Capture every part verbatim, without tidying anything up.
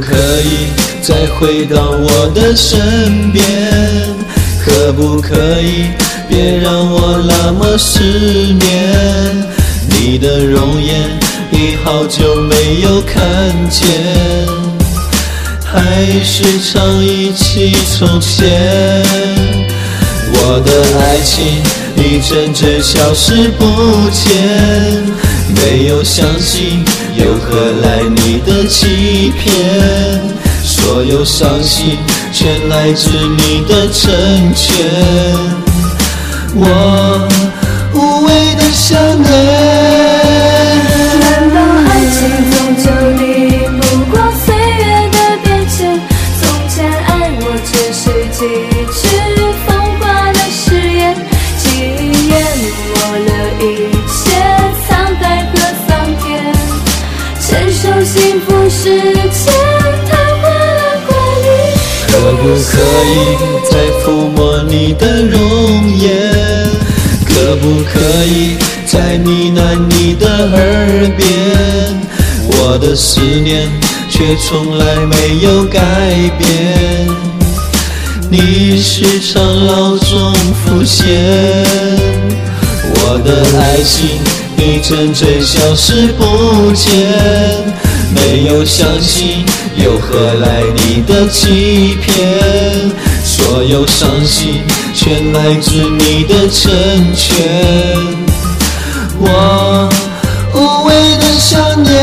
可以再回到我的身边？可不可以别让我那么失眠？你的容颜已好久没有看见，还是常忆起从前。我的爱情一阵阵消失不见，没有相信又何来你的欺骗？所有伤心全来自你的成全。我无谓的想念， 难道爱情终究抵不过岁月的变迁？从前爱我只是几句风花的誓言，记忆淹没了一切沧海和桑田，承受幸福世界昙花的怀里。 可不可以再抚摸你的容颜？可不可以再呢喃你的耳边？我的思念却从来没有改变，你时常脑中浮现。我的爱情一阵阵消失不见，没有相信又何来你的欺骗？所有伤心全来自你的成全。我无谓的想念，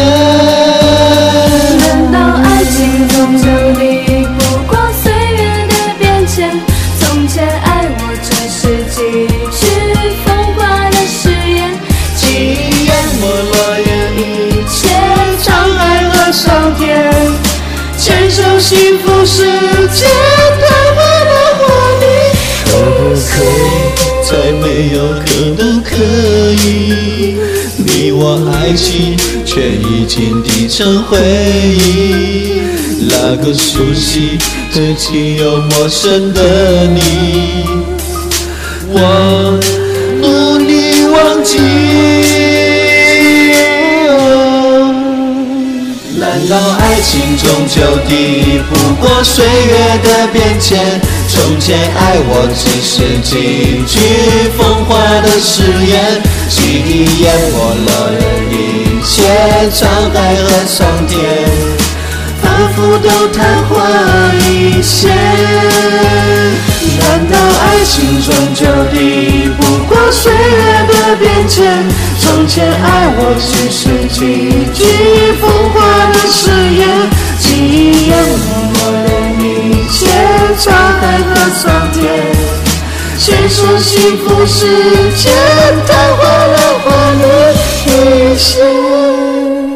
难道爱情终究抵不过岁月的变迁？从前爱我只是几句风花的誓言，记忆淹没了一切沧海和桑田，承受幸福世界昙花的华丽。 可不可以再没有可都可以？你我爱情却已经低成回忆，那个熟悉的既又陌生的你，我努力忘记。难道爱情终究抵不过岁月的变迁？从前爱我只是几句风花的誓言，记忆淹没了一切沧海和桑田，仿佛都昙花一现。难道爱情终究抵不过岁月的变迁？从前爱我只是几句风花的誓言，记忆淹没了一切沧海和桑田，牵手幸福世界昙花的华丽一现。